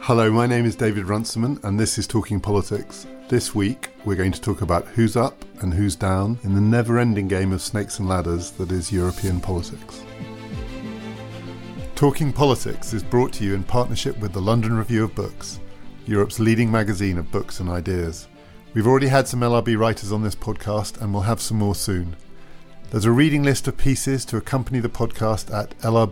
Hello, my name is David Runciman and this is Talking Politics. This week we're going to talk about who's up and who's down in the never-ending game of snakes and ladders that is European politics. Talking Politics is brought to you in partnership with the London Review of Books, Europe's leading magazine of books and ideas. We've already had some LRB writers on this podcast and we'll have some more soon. There's a reading list of pieces to accompany the podcast at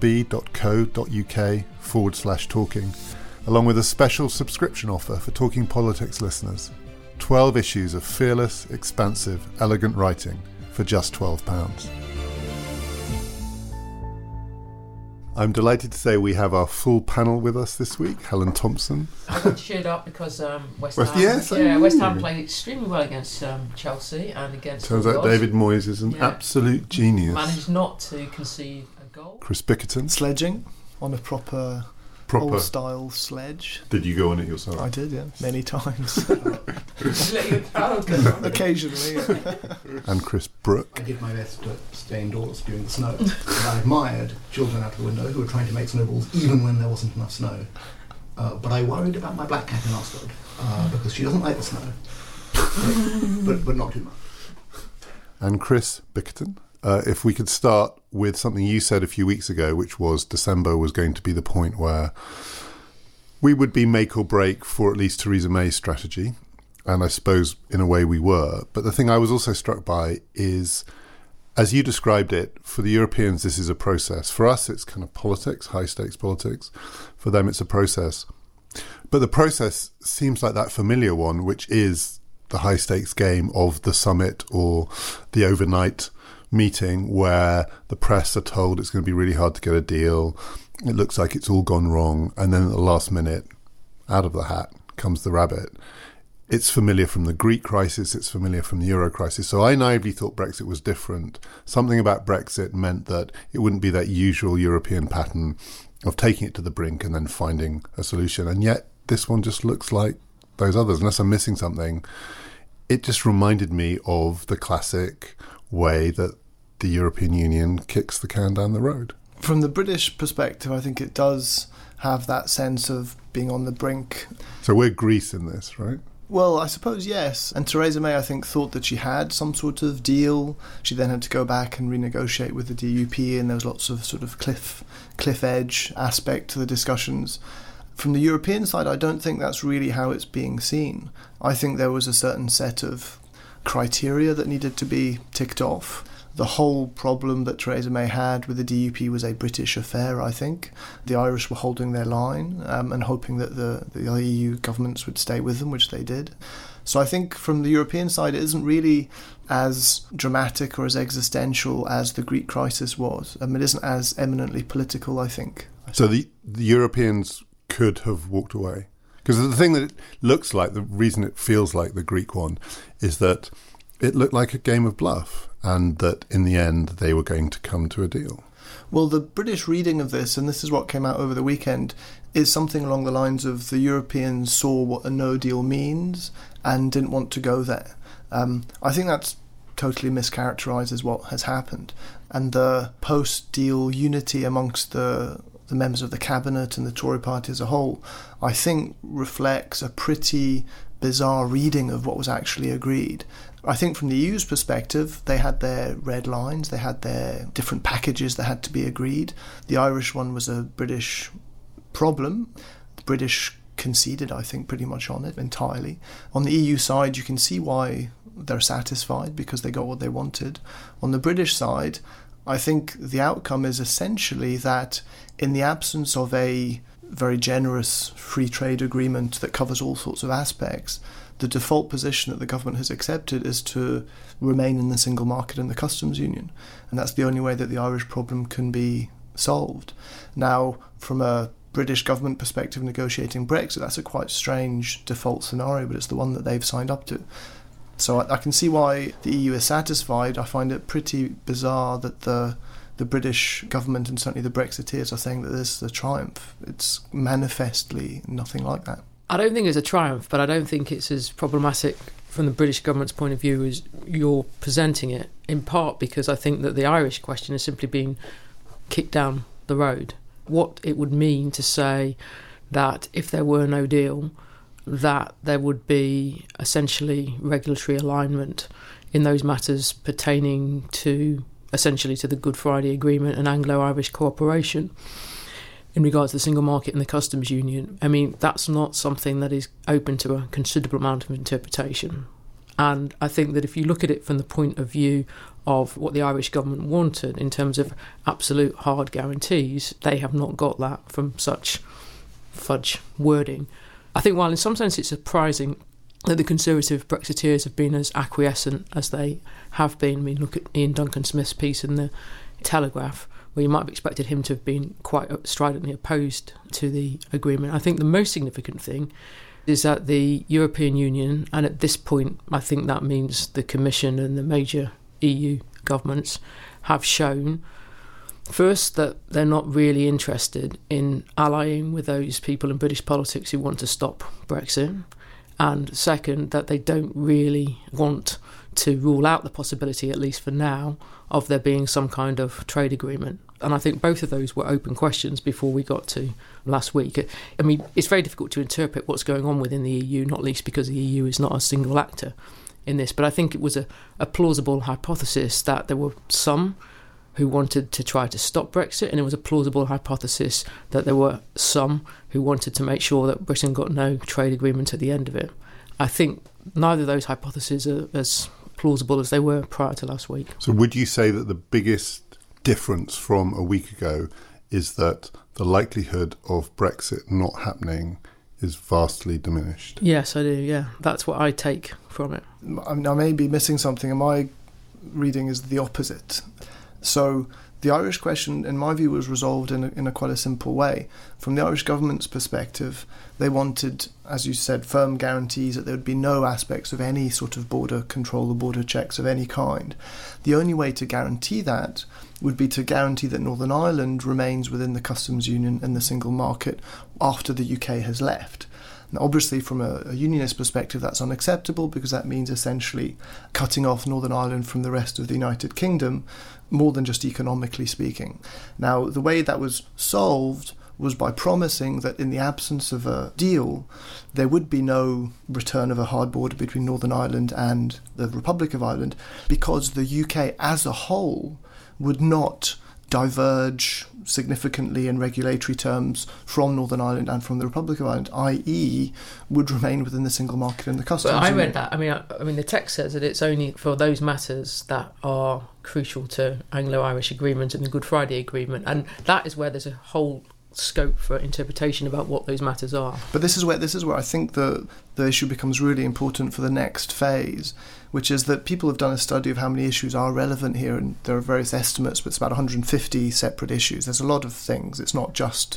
lrb.co.uk/talking, along with a special subscription offer for Talking Politics listeners. 12 issues of fearless, expansive, elegant writing for just £12. I'm delighted to say we have our full panel with us this week. Helen Thompson. I got cheered up because West Ham played extremely well against Chelsea and against... Turns out David Moyes is an absolute genius. Managed not to concede a goal. Chris Bickerton. Sledging on a proper old-style sledge. Did you go on it yourself? I did, yeah. Many times. Occasionally, yeah. And Chris Brooke. I did my best to stay indoors during the snow. And I admired children out the window who were trying to make snowballs even when there wasn't enough snow. But I worried about my black cat in Ascot because she doesn't like the snow. but not too much. And Chris Bickerton. If we could start with something you said a few weeks ago, which was December was going to be the point where we would be make or break for at least Theresa May's strategy. And I suppose in a way we were. But the thing I was also struck by is, as you described it, for the Europeans, this is a process. For us, it's kind of politics, high stakes politics. For them, it's a process. But the process seems like that familiar one, which is the high stakes game of the summit or the overnight meeting where the press are told it's going to be really hard to get a deal. It looks like it's all gone wrong. And then at the last minute, out of the hat comes the rabbit. It's familiar from the Greek crisis. It's familiar from the Euro crisis. So I naively thought Brexit was different. Something about Brexit meant that it wouldn't be that usual European pattern of taking it to the brink and then finding a solution. And yet this one just looks like those others. Unless I'm missing something, it just reminded me of the classic way that the European Union kicks the can down the road. From the British perspective, I think it does have that sense of being on the brink. So we're Greece in this, right? Well, I suppose yes. And Theresa May, I think, thought that she had some sort of deal. She then had to go back and renegotiate with the DUP, and there was lots of sort of cliff edge aspect to the discussions. From the European side, I don't think that's really how it's being seen. I think there was a certain set of criteria that needed to be ticked off. The whole problem that Theresa May had with the DUP was a British affair, I think. The Irish were holding their line and hoping that the EU governments would stay with them, which they did. So I think from the European side, it isn't really as dramatic or as existential as the Greek crisis was. It isn't as eminently political, I think. So the Europeans could have walked away? Because the thing that it looks like, the reason it feels like the Greek one, is that it looked like a game of bluff and that in the end they were going to come to a deal. Well, the British reading of this, and this is what came out over the weekend, is something along the lines of the Europeans saw what a no deal means and didn't want to go there. I think that's totally mischaracterises what has happened. And the post-deal unity amongst the members of the cabinet and the Tory party as a whole, I think reflects a pretty bizarre reading of what was actually agreed. I think from the EU's perspective, they had their red lines, they had their different packages that had to be agreed. The Irish one was a British problem. The British conceded, I think, pretty much on it entirely. On the EU side, you can see why they're satisfied because they got what they wanted. On the British side, I think the outcome is essentially that in the absence of a very generous free trade agreement that covers all sorts of aspects, the default position that the government has accepted is to remain in the single market and the customs union. And that's the only way that the Irish problem can be solved. Now, from a British government perspective negotiating Brexit, that's a quite strange default scenario, but it's the one that they've signed up to. So I can see why the EU is satisfied. I find it pretty bizarre that the British government and certainly the Brexiteers are saying that this is a triumph. It's manifestly nothing like that. I don't think it's a triumph, but I don't think it's as problematic from the British government's point of view as you're presenting it, in part because I think that the Irish question has simply been kicked down the road. What it would mean to say that if there were no deal, that there would be essentially regulatory alignment in those matters pertaining to essentially to the Good Friday Agreement and Anglo-Irish cooperation in regards to the single market and the customs union. I mean, that's not something that is open to a considerable amount of interpretation. And I think that if you look at it from the point of view of what the Irish government wanted in terms of absolute hard guarantees, they have not got that from such fudge wording. I think while in some sense it's surprising that the Conservative Brexiteers have been as acquiescent as they have been. I mean, look at Ian Duncan Smith's piece in the Telegraph, where you might have expected him to have been quite stridently opposed to the agreement. I think the most significant thing is that the European Union, and at this point I think that means the Commission and the major EU governments, have shown first that they're not really interested in allying with those people in British politics who want to stop Brexit, and second, that they don't really want to rule out the possibility, at least for now, of there being some kind of trade agreement. And I think both of those were open questions before we got to last week. I mean, it's very difficult to interpret what's going on within the EU, not least because the EU is not a single actor in this. But I think it was a plausible hypothesis that there were some who wanted to try to stop Brexit, and it was a plausible hypothesis that there were some who wanted to make sure that Britain got no trade agreement at the end of it. I think neither of those hypotheses are as plausible as they were prior to last week. So would you say that the biggest difference from a week ago is that the likelihood of Brexit not happening is vastly diminished? Yes, I do, yeah. That's what I take from it. I may be missing something, and my reading is the opposite. So the Irish question, in my view, was resolved in a quite a simple way. From the Irish government's perspective, they wanted, as you said, firm guarantees that there would be no aspects of any sort of border control or border checks of any kind. The only way to guarantee that would be to guarantee that Northern Ireland remains within the customs union and the single market after the UK has left. Now, obviously, from a unionist perspective, that's unacceptable because that means essentially cutting off Northern Ireland from the rest of the United Kingdom, more than just economically speaking. Now, the way that was solved was by promising that in the absence of a deal, there would be no return of a hard border between Northern Ireland and the Republic of Ireland, because the UK as a whole would not diverge significantly in regulatory terms from Northern Ireland and from the Republic of Ireland, i.e. would remain within the single market and the customs union. I read that. I mean, the text says that it's only for those matters that are crucial to Anglo-Irish agreement and the Good Friday Agreement, and that is where there's a whole scope for interpretation about what those matters are. But this is where I think the issue becomes really important for the next phase, which is that people have done a study of how many issues are relevant here, and there are various estimates, but it's about 150 separate issues. There's a lot of things. It's not just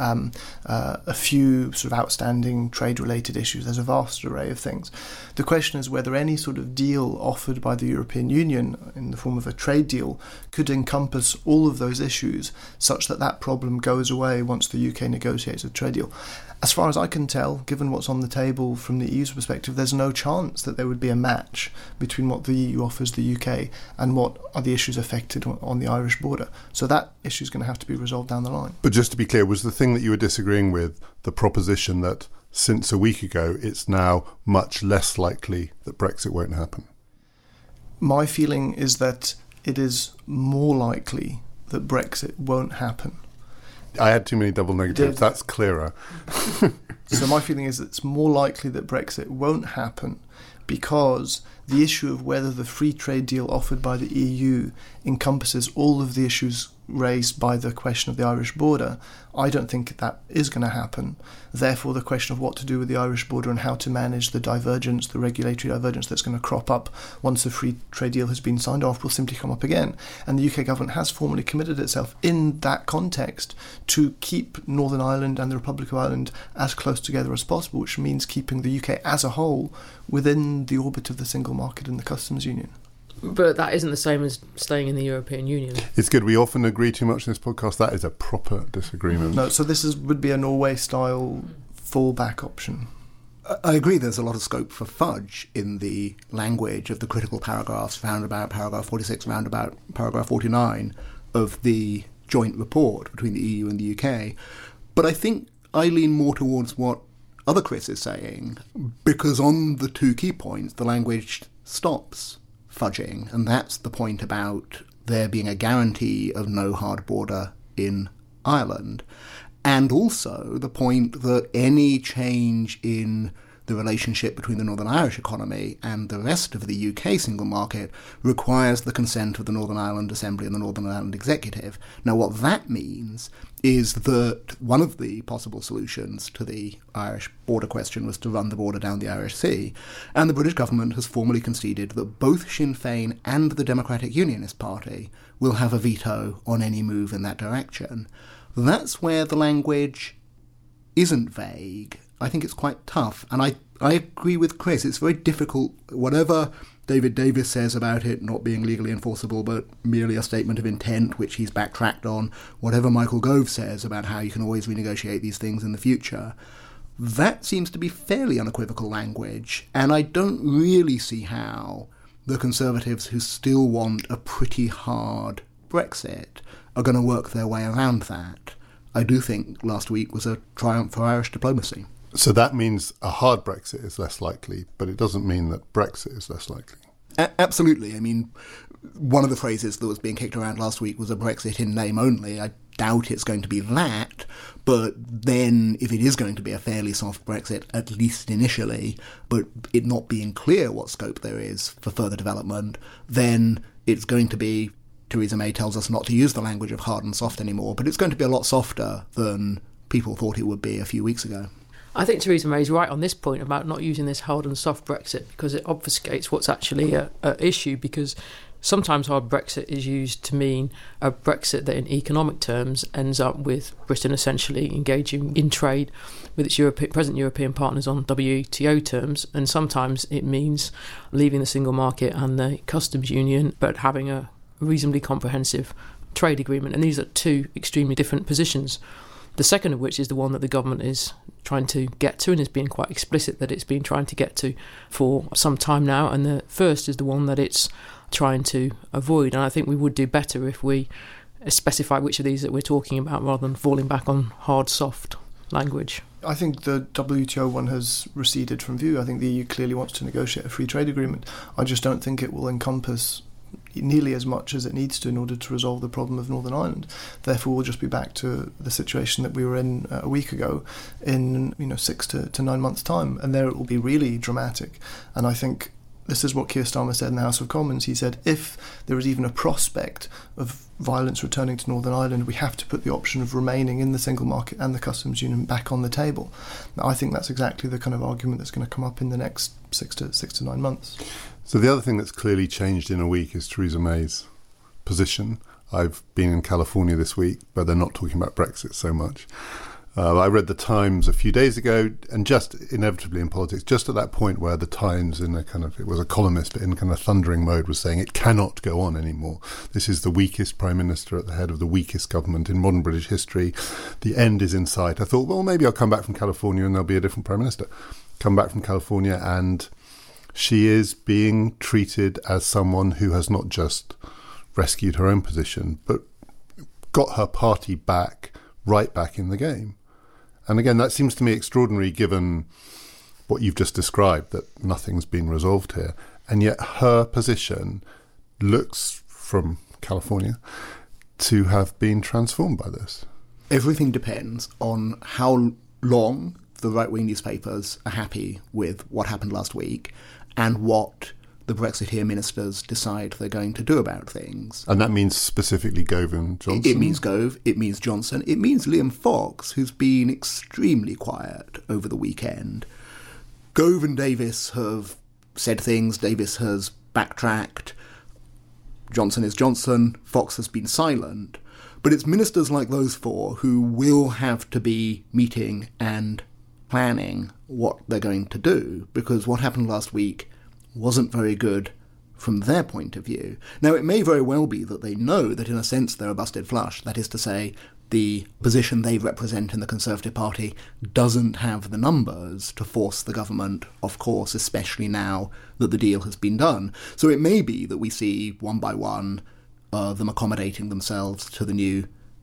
a few sort of outstanding trade-related issues. There's a vast array of things. The question is whether any sort of deal offered by the European Union in the form of a trade deal could encompass all of those issues such that that problem goes away once the UK negotiates a trade deal. As far as I can tell, given what's on the table from the EU's perspective, there's no chance that there would be a match between what the EU offers the UK and what are the issues affected on the Irish border. So that issue is going to have to be resolved down the line. But just to be clear, was the thing that you were disagreeing with the proposition that since a week ago it's now much less likely that Brexit won't happen? My feeling is that it is more likely that Brexit won't happen. I had too many double negatives. That's clearer. So my feeling is that it's more likely that Brexit won't happen because the issue of whether the free trade deal offered by the EU encompasses all of the issues raised by the question of the Irish border, I don't think that is going to happen. Therefore, the question of what to do with the Irish border and how to manage the divergence, the regulatory divergence that's going to crop up once a free trade deal has been signed off will simply come up again. And the UK government has formally committed itself in that context to keep Northern Ireland and the Republic of Ireland as close together as possible, which means keeping the UK as a whole within the orbit of the single market and the customs union. But that isn't the same as staying in the European Union. It's good. We often agree too much in this podcast. That is a proper disagreement. No, so would be a Norway-style fallback option. I agree there's a lot of scope for fudge in the language of the critical paragraphs found about paragraph 46, round about paragraph 49 of the joint report between the EU and the UK. But I think I lean more towards what other Chris is saying, because on the two key points, the language stops fudging, and that's the point about there being a guarantee of no hard border in Ireland, and also the point that any change in the relationship between the Northern Irish economy and the rest of the UK single market requires the consent of the Northern Ireland Assembly and the Northern Ireland Executive. Now, what that means is that one of the possible solutions to the Irish border question was to run the border down the Irish Sea, and the British government has formally conceded that both Sinn Féin and the Democratic Unionist Party will have a veto on any move in that direction. That's where the language isn't vague. I think it's quite tough, and I agree with Chris. It's very difficult, whatever David Davis says about it not being legally enforceable but merely a statement of intent, which he's backtracked on, whatever Michael Gove says about how you can always renegotiate these things in the future, that seems to be fairly unequivocal language, and I don't really see how the Conservatives who still want a pretty hard Brexit are going to work their way around that. I do think last week was a triumph for Irish diplomacy. So that means a hard Brexit is less likely, but it doesn't mean that Brexit is less likely. Absolutely. I mean, one of the phrases that was being kicked around last week was a Brexit in name only. I doubt it's going to be that, but then if it is going to be a fairly soft Brexit, at least initially, but it not being clear what scope there is for further development, then it's going to be, Theresa May tells us not to use the language of hard and soft anymore, but it's going to be a lot softer than people thought it would be a few weeks ago. I think Theresa May is right on this point about not using this hard and soft Brexit, because it obfuscates what's actually a issue, because sometimes hard Brexit is used to mean a Brexit that in economic terms ends up with Britain essentially engaging in trade with its present European partners on WTO terms, and sometimes it means leaving the single market and the customs union but having a reasonably comprehensive trade agreement. And these are two extremely different positions. The second of which is the one that the government is trying to get to and is being quite explicit that it's been trying to get to for some time now. And the first is the one that it's trying to avoid. And I think we would do better if we specify which of these that we're talking about rather than falling back on hard, soft language. I think the WTO one has receded from view. I think the EU clearly wants to negotiate a free trade agreement. I just don't think it will encompass nearly as much as it needs to in order to resolve the problem of Northern Ireland. Therefore, we'll just be back to the situation that we were in a week ago in 6 to 9 months' time, and there it will be really dramatic. And I think this is what Keir Starmer said in the House of Commons. He said, if there is even a prospect of violence returning to Northern Ireland, we have to put the option of remaining in the single market and the customs union back on the table. Now, I think that's exactly the kind of argument that's going to come up in the next 6 to 9 months. So the other thing that's clearly changed in a week is Theresa May's position. I've been in California this week, but they're not talking about Brexit so much. I read the Times a few days ago, and just inevitably in politics, just at that point where the Times, in a kind of, it was a columnist, but in kind of thundering mode, was saying it cannot go on anymore. This is the weakest Prime Minister at the head of the weakest government in modern British history. The end is in sight. I thought, well, maybe I'll come back from California and there'll be a different Prime Minister. Come back from California, and she is being treated as someone who has not just rescued her own position, but got her party back, right back in the game. And again, that seems to me extraordinary given what you've just described, that nothing's been resolved here. And yet her position looks, from California, to have been transformed by this. Everything depends on how long the right-wing newspapers are happy with what happened last week and what the Brexiteer ministers decide they're going to do about things. And that means specifically Gove and Johnson? It means Gove, it means Johnson, it means Liam Fox, who's been extremely quiet over the weekend. Gove and Davis have said things, Davis has backtracked, Johnson is Johnson, Fox has been silent. But it's ministers like those four who will have to be meeting and planning what they're going to do, because what happened last week wasn't very good from their point of view. Now, it may very well be that they know that in a sense they're a busted flush. That is to say, the position they represent in the Conservative Party doesn't have the numbers to force the government, of course, especially now that the deal has been done. So it may be that we see, one by one, them accommodating themselves to the new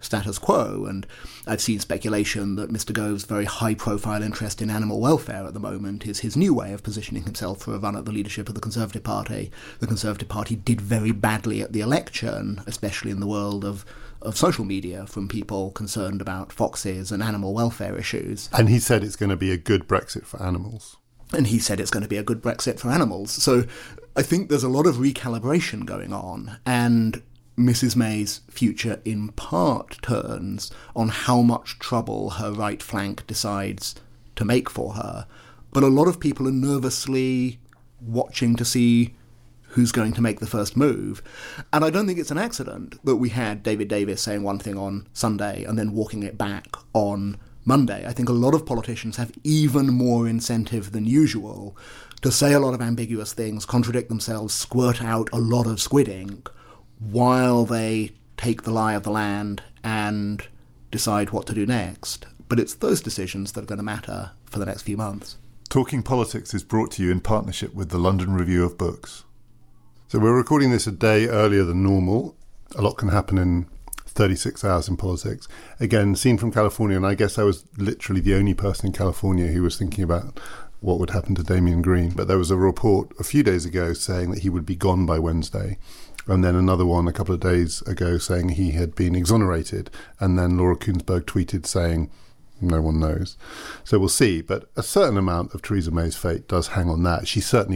status quo. And I've seen speculation that Mr. Gove's very high-profile interest in animal welfare at the moment is his new way of positioning himself for a run at the leadership of the Conservative Party. The Conservative Party did very badly at the election, especially in the world of social media, from people concerned about foxes and animal welfare issues. And he said it's going to be a good Brexit for animals. And he said it's going to be a good Brexit for animals. So I think there's a lot of recalibration going on, and Mrs. May's future in part turns on how much trouble her right flank decides to make for her. But a lot of people are nervously watching to see who's going to make the first move. And I don't think it's an accident that we had David Davis saying one thing on Sunday and then walking it back on Monday. I think a lot of politicians have even more incentive than usual to say a lot of ambiguous things, contradict themselves, squirt out a lot of squid ink, while they take the lie of the land and decide what to do next. But it's those decisions that are going to matter for the next few months. Talking Politics is brought to you in partnership with the London Review of Books. So we're recording this a day earlier than normal. A lot can happen in 36 hours in politics. Again, seen from California, and I guess I was literally the only person in California who was thinking about what would happen to Damien Green. But there was a report a few days ago saying that he would be gone by Wednesday. And then another one a couple of days ago saying he had been exonerated. And then Laura Kuenssberg tweeted saying, no one knows. So we'll see. But a certain amount of Theresa May's fate does hang on that. She certainly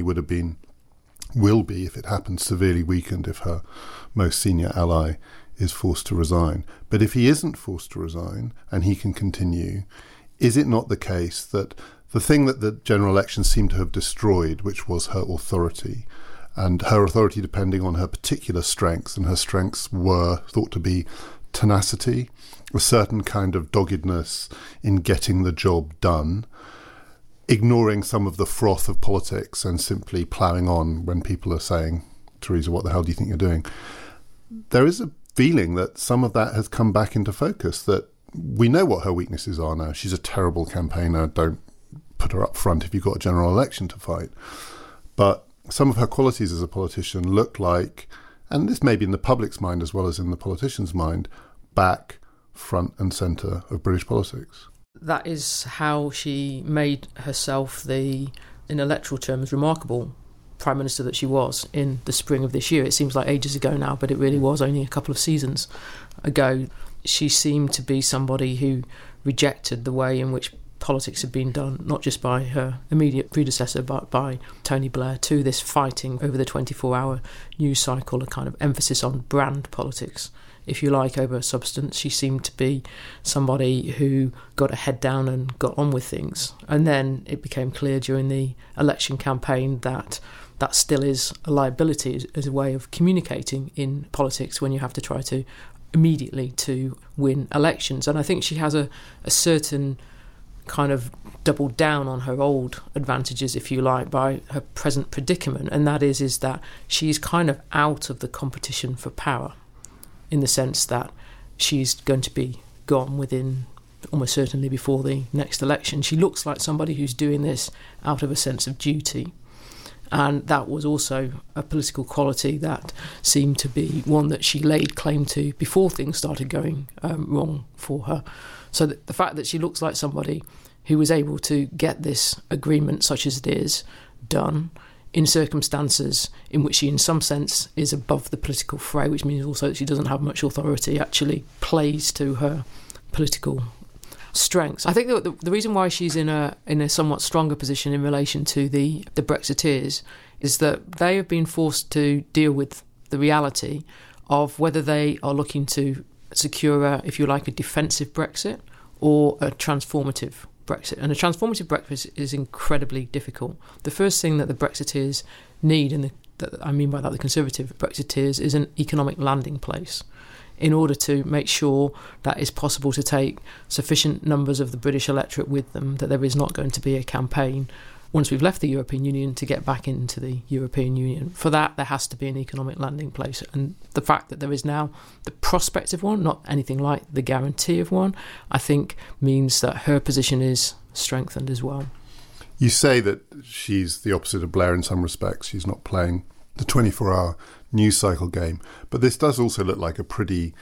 will be, if it happens, severely weakened if her most senior ally is forced to resign. But if he isn't forced to resign and he can continue, is it not the case that the thing that the general elections seemed to have destroyed, which was her authority, and her authority depending on her particular strengths, and her strengths were thought to be tenacity, a certain kind of doggedness in getting the job done, ignoring some of the froth of politics and simply ploughing on when people are saying, Theresa, what the hell do you think you're doing? There is a feeling that some of that has come back into focus, that we know what her weaknesses are now. She's a terrible campaigner. Don't put her up front if you've got a general election to fight. But some of her qualities as a politician look like, and this may be in the public's mind as well as in the politician's mind, back, front and centre of British politics. That is how she made herself in electoral terms, remarkable Prime Minister that she was in the spring of this year. It seems like ages ago now, but it really was only a couple of seasons ago. She seemed to be somebody who rejected the way in which politics had been done, not just by her immediate predecessor, but by Tony Blair, to this fighting over the 24-hour news cycle, a kind of emphasis on brand politics, if you like, over substance. She seemed to be somebody who got her head down and got on with things. And then it became clear during the election campaign that that still is a liability as a way of communicating in politics when you have to try to immediately to win elections. And I think she has a certain kind of doubled down on her old advantages, if you like, by her present predicament. And that is that she's kind of out of the competition for power, in the sense that she's going to be gone within, almost certainly before the next election. She looks like somebody who's doing this out of a sense of duty. And that was also a political quality that seemed to be one that she laid claim to before things started going wrong for her. So the fact that she looks like somebody who was able to get this agreement, such as it is, done in circumstances in which she in some sense is above the political fray, which means also that she doesn't have much authority, actually plays to her political strengths. I think that the reason why she's in a somewhat stronger position in relation to the Brexiteers is that they have been forced to deal with the reality of whether they are looking to secure, if you like, a defensive Brexit or a transformative Brexit. And a transformative Brexit is incredibly difficult. The first thing that the Brexiteers need, and I mean by that the Conservative Brexiteers, is an economic landing place in order to make sure that it's possible to take sufficient numbers of the British electorate with them, that there is not going to be a campaign once we've left the European Union to get back into the European Union. For that, there has to be an economic landing place. And the fact that there is now the prospect of one, not anything like the guarantee of one, I think means that her position is strengthened as well. You say that she's the opposite of Blair in some respects. She's not playing the 24-hour news cycle game. But this does also look like a pretty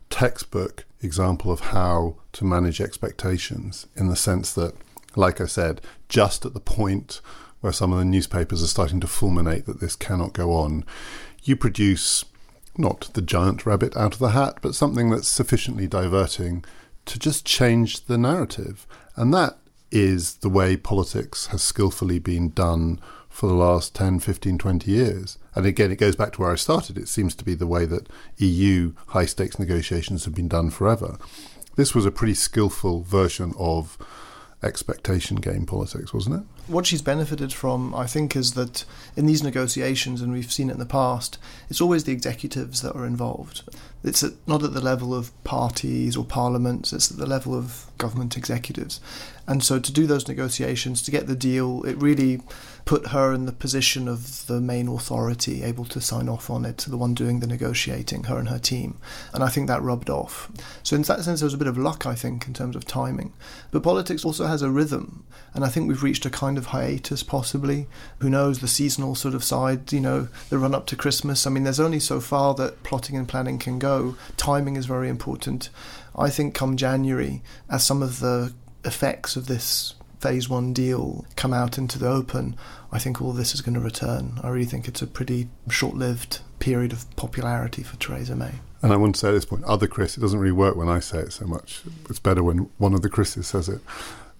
textbook example of how to manage expectations, in the sense that, like I said, just at the point where some of the newspapers are starting to fulminate that this cannot go on, you produce not the giant rabbit out of the hat, but something that's sufficiently diverting to just change the narrative. And that is the way politics has skillfully been done for the last 10, 15, 20 years. And again, it goes back to where I started. It seems to be the way that EU high-stakes negotiations have been done forever. This was a pretty skillful version of expectation game politics, wasn't it? What she's benefited from, I think, is that in these negotiations, and we've seen it in the past, it's always the executives that are involved. It's not at the level of parties or parliaments, it's at the level of government executives. And so to do those negotiations, to get the deal, it really put her in the position of the main authority, able to sign off on it, the one doing the negotiating, her and her team. And I think that rubbed off. So in that sense, there was a bit of luck, I think, in terms of timing. But politics also has a rhythm, and I think we've reached a kind of hiatus, possibly. Who knows, the seasonal sort of side, the run up to Christmas. I mean, there's only so far that plotting and planning can go. Timing is very important. I think come January, as some of the effects of this Phase 1 deal come out into the open, I think all this is going to return. I really think it's a pretty short-lived period of popularity for Theresa May. And I want to say at this point, other Chris, it doesn't really work when I say it so much. It's better when one of the Chris's says it.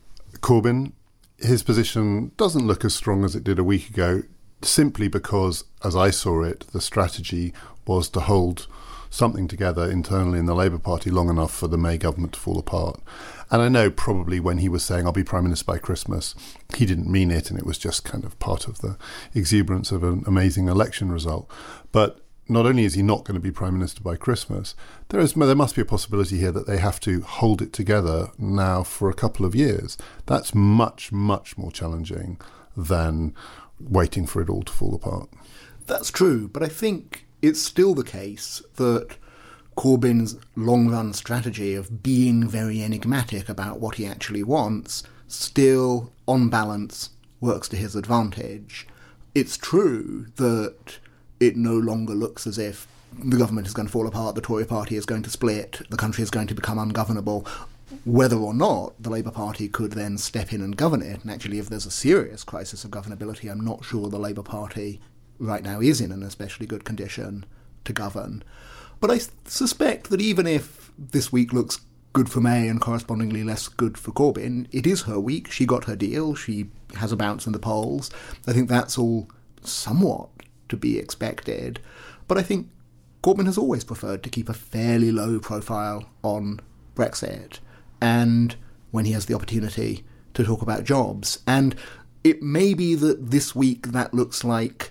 Corbyn, his position doesn't look as strong as it did a week ago, simply because, as I saw it, the strategy was to hold something together internally in the Labour Party long enough for the May government to fall apart. And I know probably when he was saying, I'll be Prime Minister by Christmas, he didn't mean it, and it was just kind of part of the exuberance of an amazing election result. But not only is he not going to be Prime Minister by Christmas, there must be a possibility here that they have to hold it together now for a couple of years. That's much, much more challenging than waiting for it all to fall apart. That's true, but I think it's still the case that Corbyn's long-run strategy of being very enigmatic about what he actually wants still, on balance, works to his advantage. It's true that it no longer looks as if the government is going to fall apart, the Tory party is going to split, the country is going to become ungovernable. Whether or not the Labour Party could then step in and govern it, and actually if there's a serious crisis of governability, I'm not sure the Labour Party right now is in an especially good condition to govern. But I suspect that even if this week looks good for May and correspondingly less good for Corbyn, it is her week. She got her deal. She has a bounce in the polls. I think that's all somewhat to be expected. But I think Corbyn has always preferred to keep a fairly low profile on Brexit, and when he has the opportunity to talk about jobs. And it may be that this week that looks like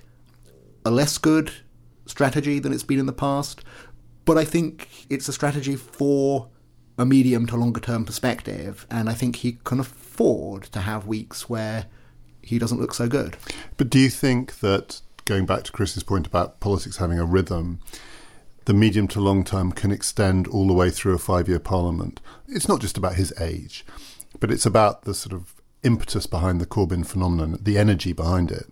a less good strategy than it's been in the past, but I think it's a strategy for a medium to longer term perspective, and I think he can afford to have weeks where he doesn't look so good. But do you think that, going back to Chris's point about politics having a rhythm, the medium to long term can extend all the way through a 5-year parliament? It's not just about his age, but it's about the sort of impetus behind the Corbyn phenomenon, the energy behind it,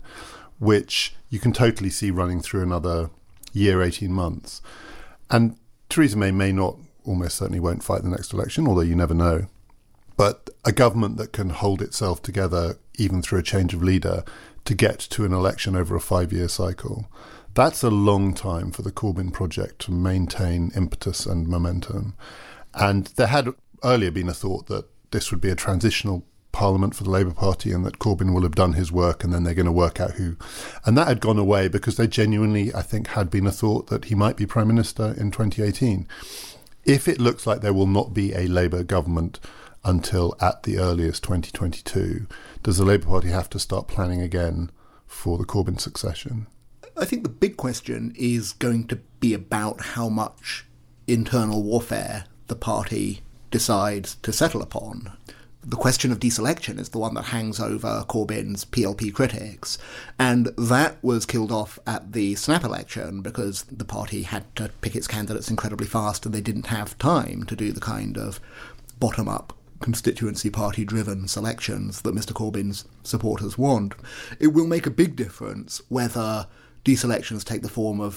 which you can totally see running through another year, 18 months. And Theresa May not, almost certainly won't fight the next election, although you never know. But a government that can hold itself together, even through a change of leader, to get to an election over a 5-year cycle, that's a long time for the Corbyn project to maintain impetus and momentum. And there had earlier been a thought that this would be a transitional parliament for the Labour Party and that Corbyn will have done his work and then they're going to work out who. And that had gone away because there genuinely, I think, had been a thought that he might be Prime Minister in 2018. If it looks like there will not be a Labour government until at the earliest 2022, does the Labour Party have to start planning again for the Corbyn succession? I think the big question is going to be about how much internal warfare the party decides to settle upon. The question of deselection is the one that hangs over Corbyn's PLP critics, and that was killed off at the snap election because the party had to pick its candidates incredibly fast and they didn't have time to do the kind of bottom-up constituency party-driven selections that Mr Corbyn's supporters want. It will make a big difference whether deselections take the form of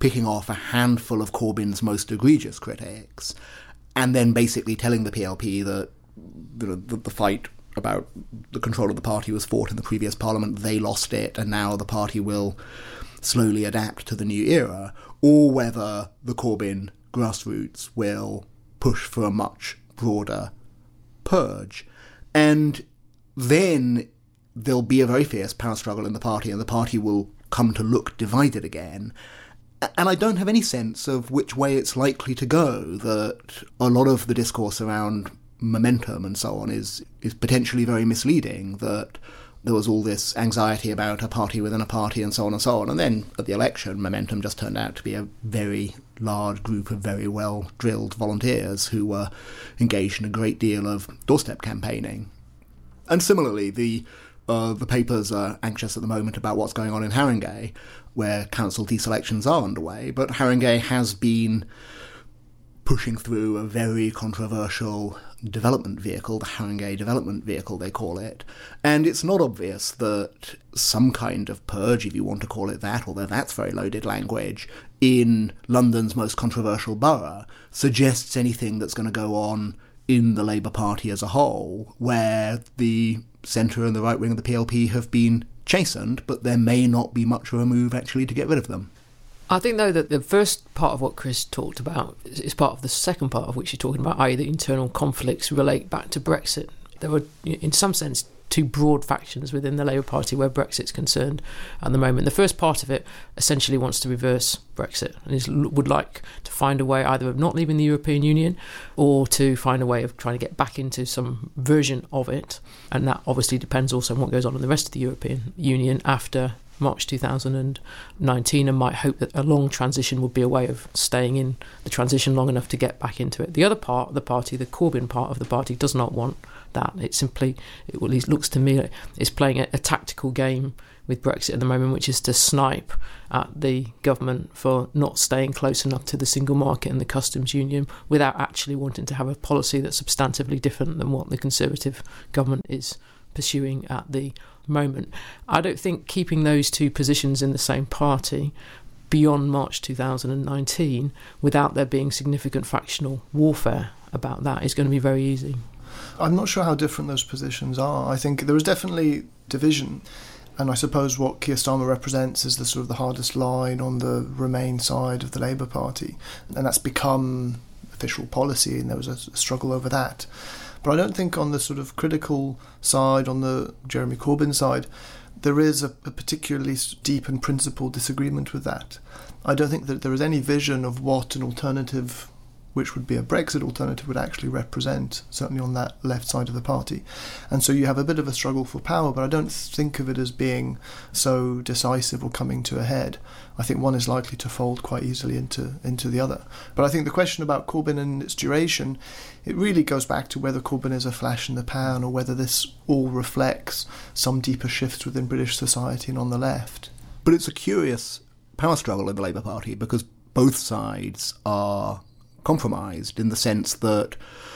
picking off a handful of Corbyn's most egregious critics, and then basically telling the PLP that the fight about the control of the party was fought in the previous parliament, they lost it, and now the party will slowly adapt to the new era, or whether the Corbyn grassroots will push for a much broader purge. And then there'll be a very fierce power struggle in the party, and the party will come to look divided again. And I don't have any sense of which way it's likely to go. That a lot of the discourse around momentum and so on is potentially very misleading, that there was all this anxiety about a party within a party and so on and so on. And then at the election, momentum just turned out to be a very large group of very well-drilled volunteers who were engaged in a great deal of doorstep campaigning. And similarly, the papers are anxious at the moment about what's going on in Haringey, where council deselections are underway, but Haringey has been pushing through a very controversial development vehicle, the Haringey Development Vehicle they call it, and it's not obvious that some kind of purge, if you want to call it that, although that's very loaded language, in London's most controversial borough suggests anything that's going to go on in the Labour Party as a whole, where the centre and the right wing of the PLP have been chastened, but there may not be much of a move actually to get rid of them. I think, though, that the first part of what Chris talked about is part of the second part of which you're talking about, i.e. the internal conflicts relate back to Brexit. There were, in some sense, two broad factions within the Labour Party where Brexit's concerned at the moment. The first part of it essentially wants to reverse Brexit and would like to find a way either of not leaving the European Union or to find a way of trying to get back into some version of it. And that obviously depends also on what goes on in the rest of the European Union after March 2019, and might hope that a long transition would be a way of staying in the transition long enough to get back into it. The other part of the party, the Corbyn part of the party, does not want that. It simply, at least looks to me, is playing a tactical game with Brexit at the moment, which is to snipe at the government for not staying close enough to the single market and the customs union without actually wanting to have a policy that's substantively different than what the Conservative government is pursuing at the moment. I don't think keeping those two positions in the same party beyond March 2019 without there being significant factional warfare about that is going to be very easy. I'm not sure how different those positions are. I think there is definitely division, and I suppose what Keir Starmer represents is the sort of the hardest line on the Remain side of the Labour Party, and that's become official policy, and there was a struggle over that. But I don't think on the sort of critical side, on the Jeremy Corbyn side, there is a particularly deep and principled disagreement with that. I don't think that there is any vision of what an alternative, which would be a Brexit alternative, would actually represent, certainly on that left side of the party. And so you have a bit of a struggle for power, but I don't think of it as being so decisive or coming to a head. I think one is likely to fold quite easily into the other. But I think the question about Corbyn and its duration, it really goes back to whether Corbyn is a flash in the pan or whether this all reflects some deeper shifts within British society and on the left. But it's a curious power struggle in the Labour Party because both sides are compromised in the sense that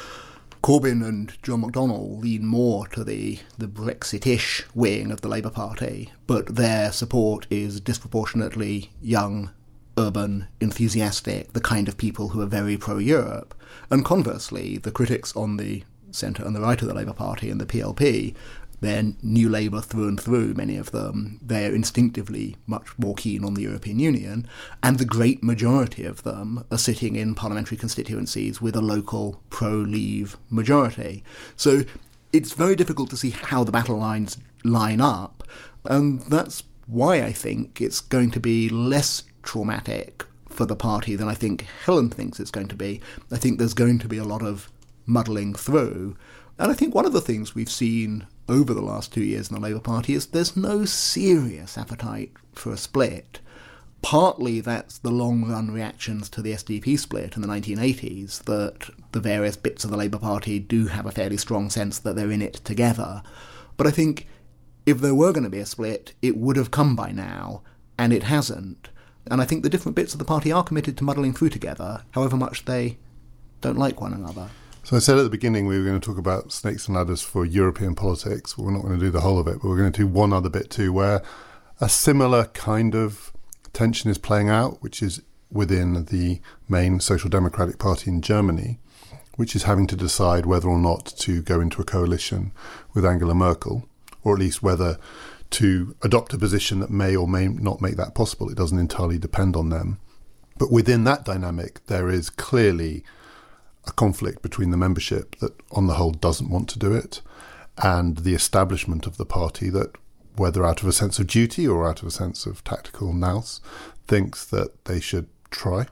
Corbyn and John McDonnell lean more to the Brexit-ish wing of the Labour Party, but their support is disproportionately young, urban, enthusiastic, the kind of people who are very pro-Europe. And conversely, the critics on the centre and the right of the Labour Party and the PLP, they're New Labour through and through, many of them. They're instinctively much more keen on the European Union, and the great majority of them are sitting in parliamentary constituencies with a local pro-Leave majority. So it's very difficult to see how the battle lines line up, and that's why I think it's going to be less traumatic for the party than I think Helen thinks it's going to be. I think there's going to be a lot of muddling through, and I think one of the things we've seen over the last 2 years in the Labour Party is there's no serious appetite for a split. Partly that's the long-run reactions to the SDP split in the 1980s, that the various bits of the Labour Party do have a fairly strong sense that they're in it together. But I think if there were going to be a split, it would have come by now, and it hasn't. And I think the different bits of the party are committed to muddling through together, however much they don't like one another. So I said at the beginning we were going to talk about snakes and ladders for European politics. We're not going to do the whole of it, but we're going to do one other bit too, where a similar kind of tension is playing out, which is within the main Social Democratic Party in Germany, which is having to decide whether or not to go into a coalition with Angela Merkel, or at least whether to adopt a position that may or may not make that possible. It doesn't entirely depend on them. But within that dynamic, there is clearly a conflict between the membership that, on the whole, doesn't want to do it, and the establishment of the party that, whether out of a sense of duty or out of a sense of tactical nous, thinks that they should try.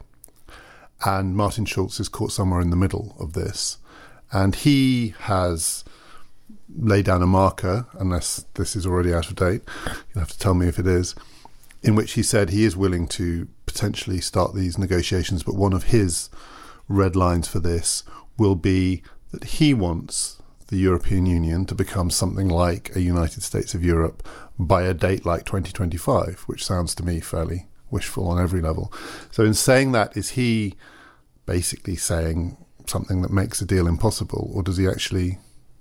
And Martin Schulz is caught somewhere in the middle of this. And he has laid down a marker, unless this is already out of date, you'll have to tell me if it is, in which he said he is willing to potentially start these negotiations, but one of his red lines for this will be that he wants the European Union to become something like a United States of Europe by a date like 2025, which sounds to me fairly wishful on every level. So in saying that, is he basically saying something that makes a deal impossible, or does he actually...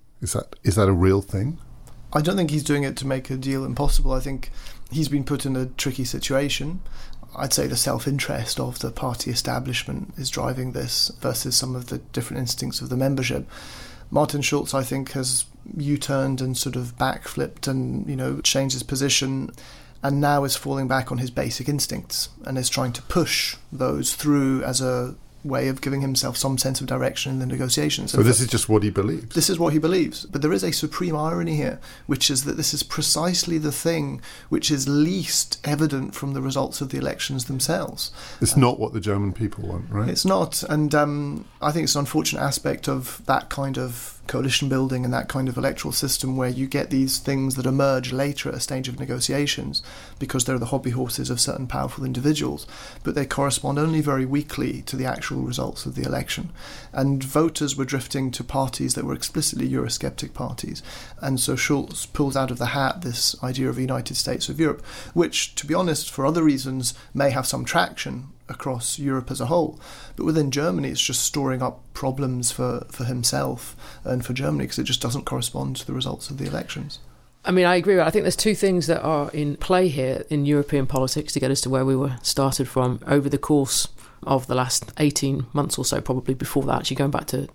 Is that a real thing? I don't think he's doing it to make a deal impossible. I think he's been put in a tricky situation. I'd say the self-interest of the party establishment is driving this versus some of the different instincts of the membership. Martin Schulz, I think, has U-turned and sort of backflipped and, changed his position, and now is falling back on his basic instincts and is trying to push those through as a way of giving himself some sense of direction in the negotiations. So this is just what he believes? This is what he believes. But there is a supreme irony here, which is that this is precisely the thing which is least evident from the results of the elections themselves. It's not what the German people want, right? It's not. And I think it's an unfortunate aspect of that kind of coalition building and that kind of electoral system where you get these things that emerge later at a stage of negotiations because they're the hobby horses of certain powerful individuals, but they correspond only very weakly to the actual results of the election. And voters were drifting to parties that were explicitly Eurosceptic parties. And so Schulz pulls out of the hat this idea of a United States of Europe, which, to be honest, for other reasons, may have some traction across Europe as a whole. But within Germany, it's just storing up problems for himself and for Germany because it just doesn't correspond to the results of the elections. I mean, I agree. I think there's two things that are in play here in European politics to get us to where we were started from over the course of the last 18 months or so, probably before that, actually going back to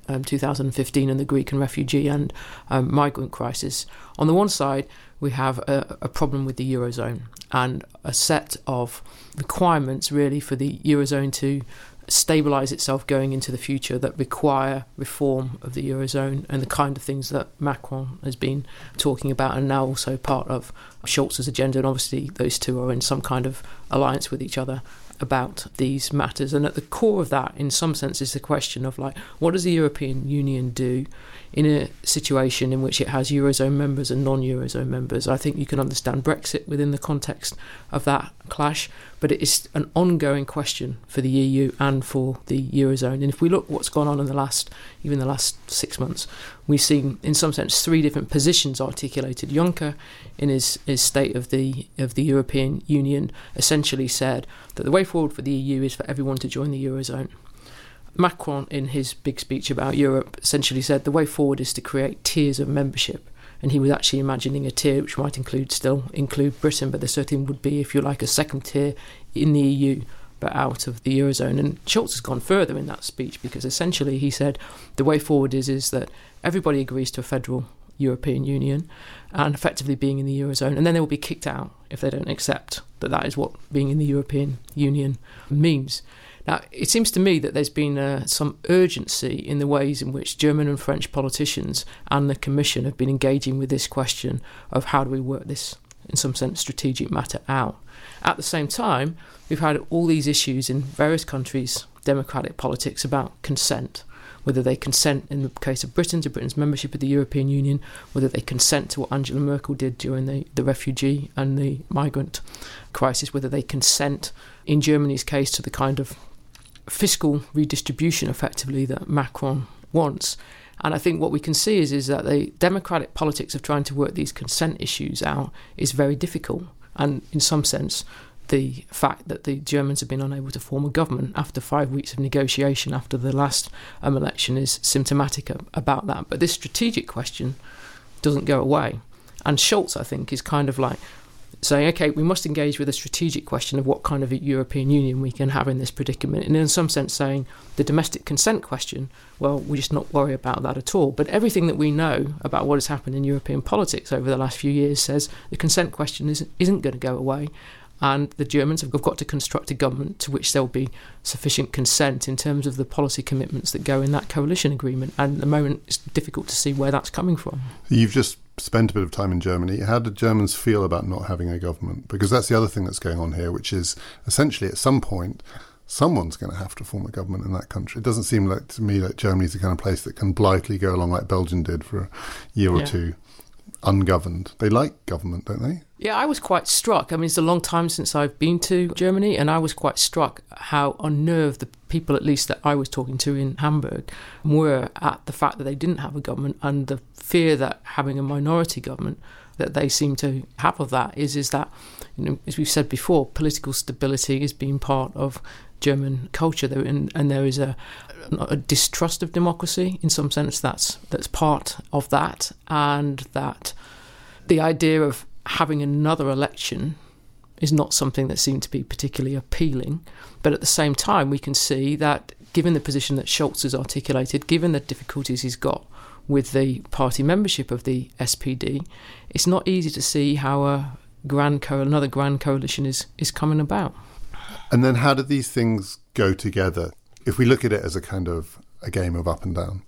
2015 and the Greek and refugee and migrant crisis. On the one side, we have a problem with the Eurozone and a set of requirements really for the Eurozone to stabilise itself going into the future that require reform of the Eurozone and the kind of things that Macron has been talking about and now also part of Schulz's agenda. And obviously those two are in some kind of alliance with each other about these matters. And at the core of that, in some sense, is the question of what does the European Union do in a situation in which it has Eurozone members and non-Eurozone members? I think you can understand Brexit within the context of that clash, but it is an ongoing question for the EU and for the Eurozone. And if we look what's gone on in the last 6 months, we've seen, in some sense, three different positions articulated. Juncker, in his State of the European Union, essentially said that the way forward for the EU is for everyone to join the Eurozone. Macron, in his big speech about Europe, essentially said the way forward is to create tiers of membership. And he was actually imagining a tier which might include Britain, but there certainly would be, if you like, a second tier in the EU, but out of the Eurozone. And Schulz has gone further in that speech because essentially he said the way forward is that everybody agrees to a federal European Union and effectively being in the Eurozone, and then they will be kicked out if they don't accept that is what being in the European Union means. Now, it seems to me that there's been some urgency in the ways in which German and French politicians and the Commission have been engaging with this question of how do we work this, in some sense, strategic matter out. At the same time, we've had all these issues in various countries, democratic politics, about consent, whether they consent, in the case of Britain, to Britain's membership of the European Union, whether they consent to what Angela Merkel did during the refugee and the migrant crisis, whether they consent, in Germany's case, to the kind of fiscal redistribution, effectively, that Macron wants. And I think what we can see is that the democratic politics of trying to work these consent issues out is very difficult. And in some sense, the fact that the Germans have been unable to form a government after 5 weeks of negotiation after the last election is symptomatic about that. But this strategic question doesn't go away. And Schulz, I think, is kind of saying, OK, we must engage with a strategic question of what kind of a European Union we can have in this predicament. And in some sense saying the domestic consent question, well, we just not worry about that at all. But everything that we know about what has happened in European politics over the last few years says the consent question isn't going to go away. And the Germans have got to construct a government to which there will be sufficient consent in terms of the policy commitments that go in that coalition agreement. And at the moment, it's difficult to see where that's coming from. You've just spent a bit of time in Germany. How do Germans feel about not having a government? Because that's the other thing that's going on here, which is essentially at some point, someone's going to have to form a government in that country. It doesn't seem like to me that Germany's the kind of place that can blithely go along like Belgium did for a year or two, ungoverned. They like government, don't they? Yeah, I was quite struck. I mean, it's a long time since I've been to Germany, and I was quite struck how unnerved the people, at least that I was talking to in Hamburg, were at the fact that they didn't have a government, and the fear that having a minority government that they seem to have of that is that, you know, as we've said before, political stability has been part of German culture, and there is a distrust of democracy in some sense that's part of that, and that the idea of having another election is not something that seemed to be particularly appealing. But at the same time, we can see that given the position that Scholz has articulated, given the difficulties he's got with the party membership of the SPD, it's not easy to see how another grand coalition is coming about. And then how do these things go together? If we look at it as a kind of a game of up and down,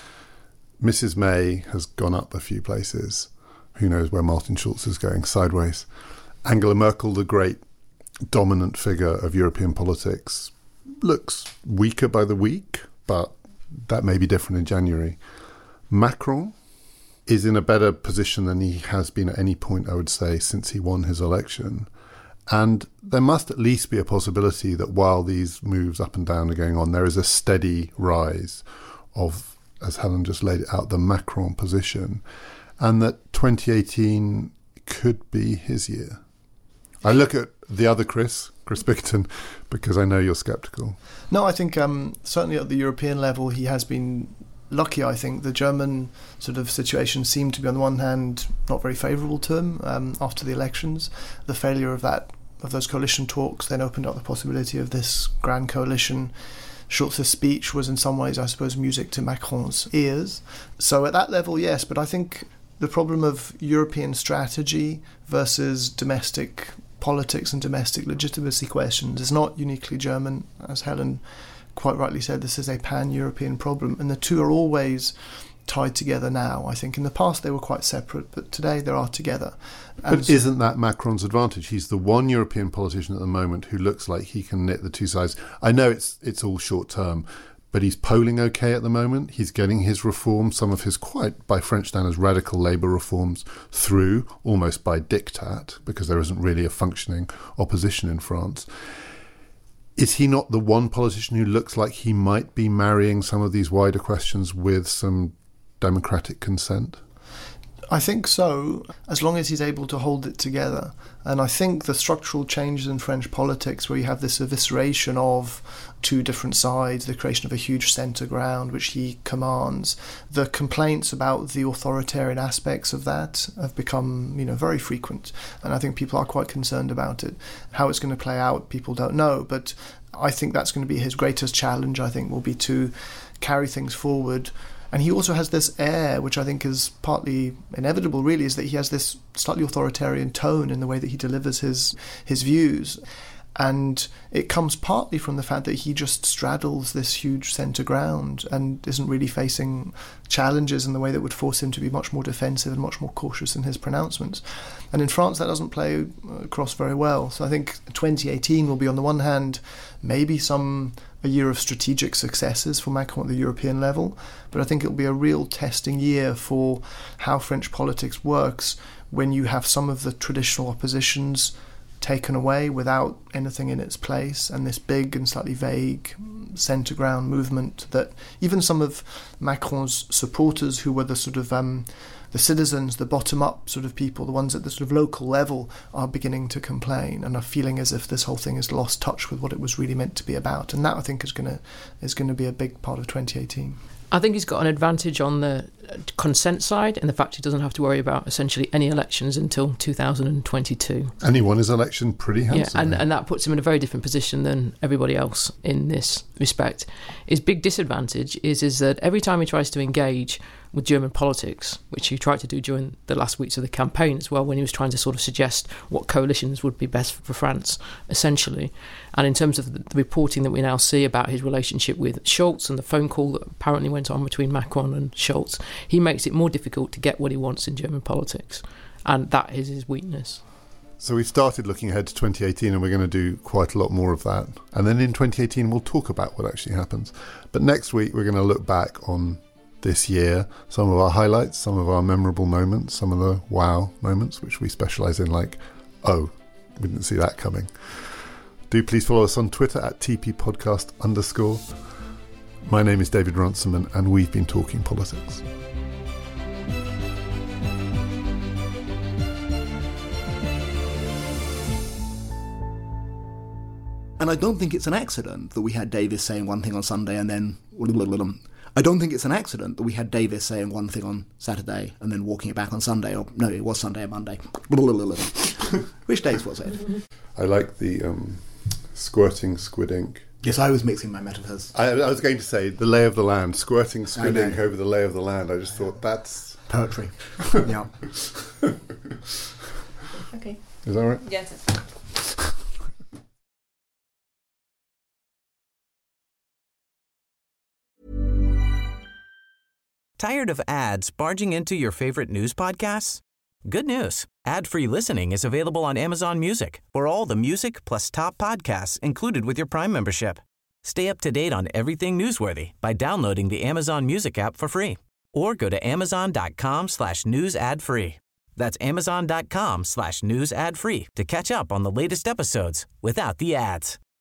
Mrs. May has gone up a few places. Who knows where Martin Schulz is going, sideways. Angela Merkel, the great dominant figure of European politics, looks weaker by the week, but that may be different in January. Macron is in a better position than he has been at any point, I would say, since he won his election. And there must at least be a possibility that while these moves up and down are going on, there is a steady rise of, as Helen just laid it out, the Macron position, and that 2018 could be his year. I look at the other Chris Bickerton, because I know you're sceptical. No, I think certainly at the European level he has been lucky. I think the German sort of situation seemed to be on the one hand not very favourable to him after the elections. The failure of those coalition talks then opened up the possibility of this grand coalition. Schulz's speech was in some ways, I suppose, music to Macron's ears. So at that level, yes, but I think the problem of European strategy versus domestic politics and domestic legitimacy questions is not uniquely German. As Helen quite rightly said, this is a pan-European problem, and the two are always tied together now. I think in the past they were quite separate, but today they are together. But isn't that Macron's advantage? He's the one European politician at the moment who looks like he can knit the two sides. I know it's all short term, but he's polling okay at the moment. He's getting his reforms, some of his quite, by French standards, radical labour reforms through, almost by diktat, because there isn't really a functioning opposition in France. Is he not the one politician who looks like he might be marrying some of these wider questions with some democratic consent? I think so, as long as he's able to hold it together. And I think the structural changes in French politics, where you have this evisceration of two different sides, the creation of a huge centre ground, which he commands, the complaints about the authoritarian aspects of that have become, very frequent. And I think people are quite concerned about it. How it's going to play out, people don't know. But I think that's going to be his greatest challenge, I think, will be to carry things forward. And he also has this air, which I think is partly inevitable, really, is that he has this slightly authoritarian tone in the way that he delivers his views. And it comes partly from the fact that he just straddles this huge centre ground and isn't really facing challenges in the way that would force him to be much more defensive and much more cautious in his pronouncements. And in France, that doesn't play across very well. So I think 2018 will be, on the one hand, maybe a year of strategic successes for Macron at the European level, but I think it'll be a real testing year for how French politics works when you have some of the traditional oppositions taken away without anything in its place, and this big and slightly vague centre ground movement that even some of Macron's supporters, who were the sort of the citizens, the bottom-up sort of people, the ones at the sort of local level, are beginning to complain and are feeling as if this whole thing has lost touch with what it was really meant to be about. And that, I think, is going to be a big part of 2018. I think he's got an advantage on the consent side in the fact he doesn't have to worry about essentially any elections until 2022. And he won his election pretty handsomely. Yeah, and that puts him in a very different position than everybody else in this respect. His big disadvantage is that every time he tries to engage with German politics, which he tried to do during the last weeks of the campaign as well, when he was trying to sort of suggest what coalitions would be best for France, essentially. And in terms of the reporting that we now see about his relationship with Scholz and the phone call that apparently went on between Macron and Scholz, he makes it more difficult to get what he wants in German politics. And that is his weakness. So we've started looking ahead to 2018, and we're going to do quite a lot more of that. And then in 2018, we'll talk about what actually happens. But next week, we're going to look back on this year, some of our highlights, some of our memorable moments, some of the wow moments, which we specialise in, like, oh, we didn't see that coming. Do please follow us on Twitter at @TPPodcast_. My name is David Runciman, and we've been talking politics. And I don't think it's an accident that we had Davis saying one thing on Sunday and then... I don't think it's an accident that we had Davis saying one thing on Saturday and then walking it back on Sunday. Or no, it was Sunday and Monday. Which days was it? I like the squirting squid ink. Yes, I was mixing my metaphors. I was going to say the lay of the land, squirting squid ink over the lay of the land. I just thought that's... Poetry. Yeah. Okay. Is that right? Yes, that's fine. Tired of ads barging into your favorite news podcasts? Good news. Ad-free listening is available on Amazon Music for all the music plus top podcasts included with your Prime membership. Stay up to date on everything newsworthy by downloading the Amazon Music app for free or go to amazon.com/news ad free. That's amazon.com/news ad free to catch up on the latest episodes without the ads.